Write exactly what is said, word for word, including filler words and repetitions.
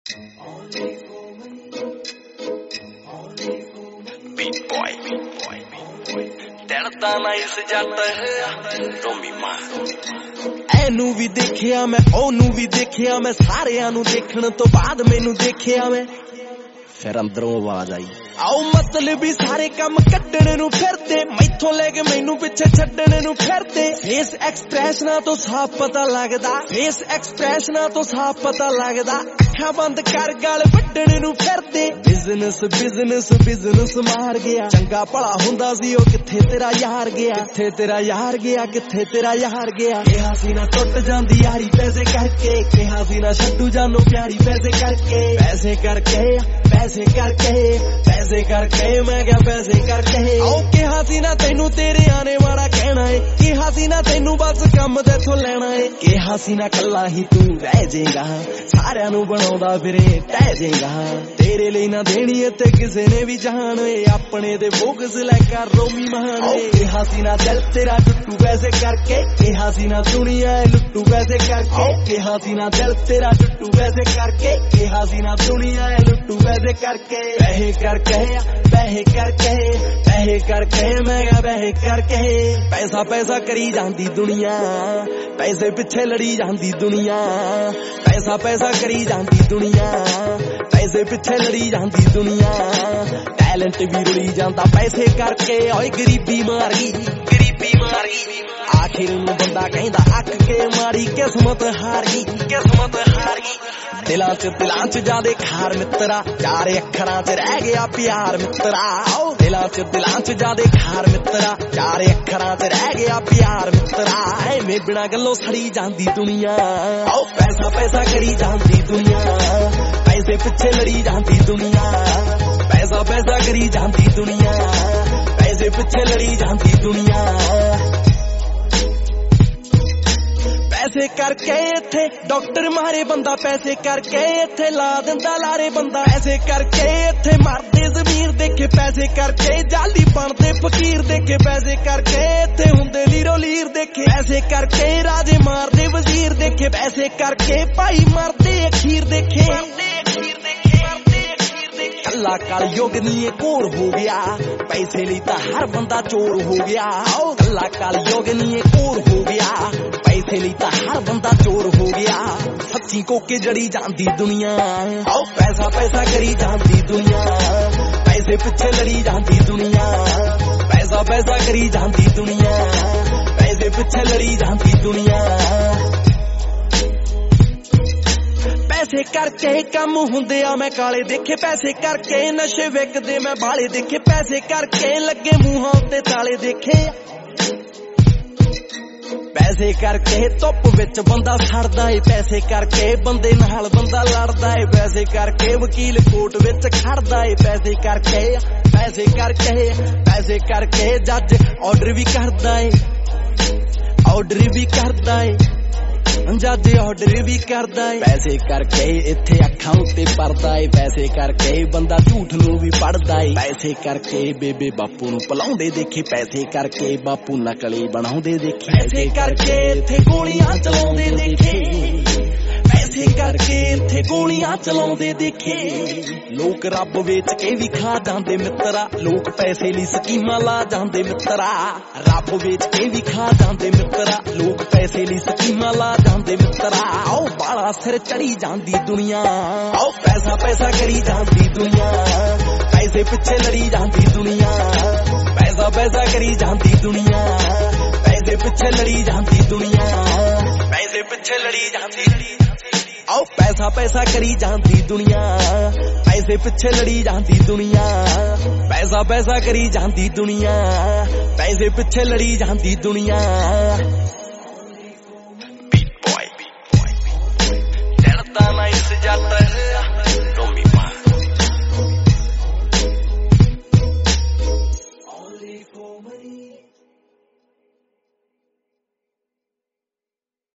Beat boy, beat boy, beat boy. Delta nice ਜੱਟ ਰੋਮੀ ਮਾਂ ਐਨੂੰ ਵੀ ਦੇਖਿਆ ਮੈਂ ਉਹਨੂੰ ਵੀ ਦੇਖਿਆ ਮੈਂ ਸਾਰਿਆਂ ਨੂੰ ਦੇਖਣ ਤੋਂ ਬਾਅਦ ਮੈਨੂੰ ਦੇਖਿਆ ਮੈਂ ਫਿਰ ਅੰਦਰੋਂ ਆਵਾਜ਼ ਆਈ ਆਓ ਮਤਲਬ ਵੀ ਸਾਰੇ ਕੰਮ ਕੱਢਣ ਨੂੰ ਫਿਰਦੇ ਮੈਥੋਂ ਲੈ ਕੇ ਮੈਨੂੰ ਪਿੱਛੇ ਛੱਡਣ ਨੂੰ ਫਿਰਦੇ ਫੇਸ ਐਕਸਪ੍ਰੈਸ਼ਨਾਂ ਤੋਂ ਸਾਫ਼ ਪਤਾ ਲੱਗਦਾ ਫੇਸ ਐਕਸਪ੍ਰੈਸ਼ਨਾਂ ਤੋਂ ਸਾਫ਼ ਪਤਾ ਲੱਗਦਾ ਅੱਖਾਂ ਬੰਦ ਕਰ ਗਲ ਵੱਢਣ ਨੂੰ ਫਿਰਦੇ ਬਿਜ਼ਨਸ ਬਿਜ਼ਨਸ ਬਿਜ਼ਨਸ ਮਾਰ ਗਿਆ ਚੰਗਾ ਭਲਾ ਹੁੰਦਾ ਸੀ ਉਹ ਕਿੱਥੇ ਤੇਰਾ ਯਾਰ ਗਿਆ ਕਿੱਥੇ ਤੇਰਾ ਯਾਰ ਗਿਆ ਕਿੱਥੇ ਤੇਰਾ ਯਾਰ ਗਿਆ ਕਿਹਾ ਸੀ ਨਾ ਟੁੱਟ ਜਾਂਦੀ ਯਾਰੀ ਪੈਸੇ ਕਰਕੇ ਕਿਹਾ ਸੀ ਨਾ ਛੱਡੂ ਜਾਨੋ ਪਿਆਰੀ ਪੈਸੇ ਕਰਕੇ ਪੈਸੇ ਕਰਕੇ ਪੈਸੇ ਕਰਕੇ ਪੈਸੇ ਕਰਕੇ ਮੈਂ ਕਿਹਾ ਪੈਸੇ ਕਰਕੇ ਆਓ ਕਿਹਾ ਸੀ ਨਾ ਤੈਨੂੰ ਤੇਰੇ ਆਣੇ ਵਾਲਾ ਕਹਿਣਾ ਏ ਕਿਹਾ ਸੀ ਨਾ ਤੈਨੂੰ ਬਸ ਕੰਮ ਤੇਥੋਂ ਲੈਣਾ ਏ ਕਿਹਾ ਸੀ ਨਾ ਕੱਲਾ ਹੀ ਤੂੰ ਰਹਿ ਜਾਏਗਾ ਸਾਰਿਆਂ ਨੂੰ ਬਣਾਉਂਦਾ ਫਿਰੇ ਟਹਿ ਜਾਏਗਾ ਤੇਰੇ ਲਈ ਨਾ ਦੇਣੀ ਇੱਥੇ ਕਿਸੇ ਨੇ ਵੀ ਜਾਣ ਏ ਆਪਣੇ ਤੇ ਫੋਕਸ ਲੈ ਕਰ ਰੋਮੀ ਮਹਾਨ ਏ ਕਿਹਾ ਸੀ ਨਾ ਦਿਲ ਤੇਰਾ ਟੁੱਟੂ ਪੈਸੇ ਕਰਕੇ ਕਿਹਾ ਸੀ ਨਾ ਦੁਨੀਆ ਏ ਲੁੱਟੂ ਪੈਸੇ ਕਰਕੇ ਕਿਹਾ ਸੀ ਨਾ ਦਿਲ ਤੇਰਾ ਟੁੱਟੂ ਪੈਸੇ ਕਰਕੇ ਕਿਹਾ ਸੀ ਨਾ ਦੁਨੀਆ ਏ ਲੁੱਟੂ ਪੈਸੇ ਕਰਕੇ ਪੈਸੇ ਕਰਕੇ ਪੈਸੇ ਕਰਕੇ ਪੈਸੇ ਕਰਕੇ ਮੈਂ ਕਿਹਾ ਪੈਸੇ ਕਰਕੇ ਪੈਸਾ ਪੈਸਾ ਕਰੀ ਜਾਂਦੀ ਦੁਨੀਆ ਪੈਸੇ ਪਿੱਛੇ ਲੜੀ ਜਾਂਦੀ ਦੁਨੀਆ ਪੈਸਾ ਪੈਸਾ ਕਰੀ ਜਾਂਦੀ ਦੁਨੀਆ ਪੈਸੇ ਪਿੱਛੇ ਲੜੀ ਜਾਂਦੀ ਦੁਨੀਆ ਟੈਲੈਂਟ ਵੀ ਰੁਲੀ ਜਾਂਦਾ ਪੈਸੇ ਕਰਕੇ ਓਏ ਗਰੀਬੀ ਮਾਰ ਗਈ ਗਰੀਬੀ ਮਾਰ ਗਈ ਆਖਿਰ ਨੂੰ ਬੰਦਾ ਕਹਿੰਦਾ ਅੱਕ ਕੇ ਮਾਰੀ ਕਿਸਮਤ ਹਾਰ ਗਈ ਕਿਸਮਤ ਹਾਰ ਗਈ ਦਿਲਾਂ ਚ ਦਿਲਾਂ ਚ ਜਾਦੇ ਖਾਰ ਮਿੱਤਰਾ ਚਾਰ ਅੱਖਰਾਂ ਚ ਰਹਿ ਗਿਆ ਪਿਆਰ ਮਿੱਤਰਾ ਆਓ ਦਿਲਾਂ ਚ ਦਿਲਾਂ ਚ ਜਾਦੇ ਖਾਰ ਮਿੱਤਰਾ ਚਾਰ ਅੱਖਰਾਂ ਚ ਰਹਿ ਗਿਆ ਪਿਆਰ ਮਿੱਤਰਾ ਐਵੇਂ ਬਿਨਾਂ ਗੱਲੋਂ ਸੜੀ ਜਾਂਦੀ ਦੁਨੀਆ ਆਓ ਪੈਸਾ ਪੈਸਾ ਕਰੀ ਜਾਂਦੀ ਦੁਨੀਆ ਪੈਸੇ ਪਿੱਛੇ ਲੜੀ ਜਾਂਦੀ ਦੁਨੀਆ ਪੈਸਾ ਪੈਸਾ ਕਰੀ ਜਾਂਦੀ ਦੁਨੀਆ ਪੈਸੇ ਪਿੱਛੇ ਲੜੀ ਜਾਂਦੀ ਦੁਨੀਆ ਪੈਸੇ ਕਰਕੇ ਇੱਥੇ ਡਾਕਟਰ ਮਾਰੇ ਬੰਦਾ ਪੈਸੇ ਕਰਕੇ ਇੱਥੇ ਲਾ ਦਿੰਦਾ ਲਾਰੇ ਬੰਦਾ ਪੈਸੇ ਕਰਕੇ ਇੱਥੇ ਮਰਦੇ ਜ਼ਮੀਰ ਦੇਖੇ ਪੈਸੇ ਕਰਕੇ ਜਾਲੀ ਬਣਦੇ ਫਕੀਰ ਦੇਖੇ ਪੈਸੇ ਕਰਕੇ ਇੱਥੇ ਹੁੰਦੇ ਲੀਰੋ ਲੀਰ ਦੇਖੇ ਪੈਸੇ ਕਰਕੇ ਰਾਜੇ ਮਾਰਦੇ ਵਜ਼ੀਰ ਦੇਖੇ ਪੈਸੇ ਕਰਕੇ ਭਾਈ ਮਰਦੇ ਅਖੀਰ ਦੇਖੇ ਕੱਲਾ ਕਲ ਯੁੱਗ ਨੀ ਕੋਰ ਹੋ ਗਿਆ ਪੈਸੇ ਲਈ ਤਾਂ ਹਰ ਬੰਦਾ ਚੋਰ ਹੋ ਗਿਆ ਕੱਲਾ ਕਲ ਯੁੱਗ ਨੀ ਕੋਰ ਹੋ ਗਿਆ ਪੈਸੇ ਲਈ ਤਾਂ ਹਰ ਬੰਦਾ ਚੋਰ ਹੋ ਗਿਆ ਸੱਚੀ ਕੋਕੇ ਜੜੀ ਜਾਂਦੀ ਦੁਨੀਆ ਆਓ ਪੈਸਾ ਪੈਸਾ ਕਰੀ ਜਾਂਦੀ ਦੁਨੀਆ ਪੈਸੇ ਪਿੱਛੇ ਲੜੀ ਜਾਂਦੀ ਦੁਨੀਆ ਪੈਸਾ ਪੈਸਾ ਕਰੀ ਜਾਂਦੀ ਦੁਨੀਆ ਪੈਸੇ ਪਿੱਛੇ ਲੜੀ ਜਾਂਦੀ ਦੁਨੀਆ ਪੈਸੇ ਕਰਕੇ ਕੰਮ ਹੁੰਦੇ ਆ ਮੈਂ ਕਾਲੇ ਦੇਖੇ ਪੈਸੇ ਕਰਕੇ ਨਸ਼ੇ ਵਿਕਦੇ ਮੈਂ ਬਾਲੇ ਦੇਖੇ ਪੈਸੇ ਕਰਕੇ ਲੱਗੇ ਮੂੰਹਾਂ ਉੱਤੇ ਤਾਲੇ ਦੇਖੇ ਪੈਸੇ ਕਰਕੇ ਧੁੱਪ ਵਿੱਚ ਬੰਦਾ ਸੜਦਾ ਏ ਪੈਸੇ ਕਰਕੇ ਬੰਦੇ ਨਾਲ ਬੰਦਾ ਲੜਦਾ ਏ ਪੈਸੇ ਕਰਕੇ ਵਕੀਲ ਕੋਰਟ ਵਿੱਚ ਖੜਦਾ ਏ ਪੈਸੇ ਕਰਕੇ ਪੈਸੇ ਕਰਕੇ ਪੈਸੇ ਕਰਕੇ ਜੱਜ ਆਰਡਰ ਵੀ ਕਰਦਾ ਏ ਆਰਡਰ ਵੀ ਕਰਦਾ ਏ ਜੱਜ ਆਰਡਰ ਵੀ ਕਰਦਾ ਏ ਪੈਸੇ ਕਰਕੇ ਇੱਥੇ ਅੱਖਾਂ ਉੱਤੇ ਪਰਦਾ ਏ ਪੈਸੇ ਕਰਕੇ ਬੰਦਾ ਝੂਠ ਨੂੰ ਵੀ ਪੜਦਾ ਏ ਪੈਸੇ ਕਰਕੇ ਬੇਬੇ ਬਾਪੂ ਨੂੰ ਪਲਾਉਂਦੇ ਦੇਖੇ ਪੈਸੇ ਕਰਕੇ ਬਾਪੂ ਨਕਲੀ ਬਣਾਉਂਦੇ ਦੇਖੇ ਪੈਸੇ ਕਰਕੇ ਇੱਥੇ ਗੋਲੀਆਂ ਚਲਾਉਂਦੇ ਦੇਖੇ ਪੈਸੇ ਕਰਕੇ ਇੱਥੇ ਗੋਲੀਆਂ ਚਲਾਉਂਦੇ ਦੇਖੇ ਲੋਕ ਰੱਬ ਵੇਚ ਕੇ ਵੀ ਖਾ ਜਾਂਦੇ ਮਿੱਤਰਾ ਲੋਕ ਪੈਸੇ ਲਈ ਸਕੀਮਾਂ ਲਾ ਜਾਂਦੇ ਮਿੱਤਰਾ ਰੱਬ ਵੇਚ ਕੇ ਵੀ ਖਾ ਜਾਂਦੇ ਮਿੱਤਰਾ ਲੋਕ ਪੈਸੇ ਲਈ ਸਕੀਮਾਂ ਲਾ ਜਾਂਦੇ ਮਿੱਤਰਾ ਆਓ ਬਾਲਾ ਸਿਰ ਚੜੀ ਜਾਂਦੀ ਦੁਨੀਆ ਆਓ ਪੈਸਾ ਪੈਸਾ ਕਰੀ ਜਾਂਦੀ ਦੁਨੀਆ ਪੈਸੇ ਪਿੱਛੇ ਲੜੀ ਜਾਂਦੀ ਦੁਨੀਆ ਪੈਸਾ ਪੈਸਾ ਕਰੀ ਜਾਂਦੀ ਦੁਨੀਆ ਪੈਸੇ ਪਿੱਛੇ ਲੜੀ ਜਾਂਦੀ ਦੁਨੀਆ ਪੈਸੇ ਪਿੱਛੇ ਲੜੀ ਜਾਂਦੀ ਆਓ ਪੈਸਾ ਪੈਸਾ ਕਰੀ ਜਾਂਦੀ ਦੁਨੀਆ ਪੈਸੇ ਪਿੱਛੇ ਲੜੀ ਜਾਂਦੀ ਦੁਨੀਆ ਪੈਸਾ ਪੈਸਾ ਕਰੀ ਜਾਂਦੀ ਦੁਨੀਆ ਪੈਸੇ ਪਿੱਛੇ ਲੜੀ ਜਾਂਦੀ ਦੁਨੀਆ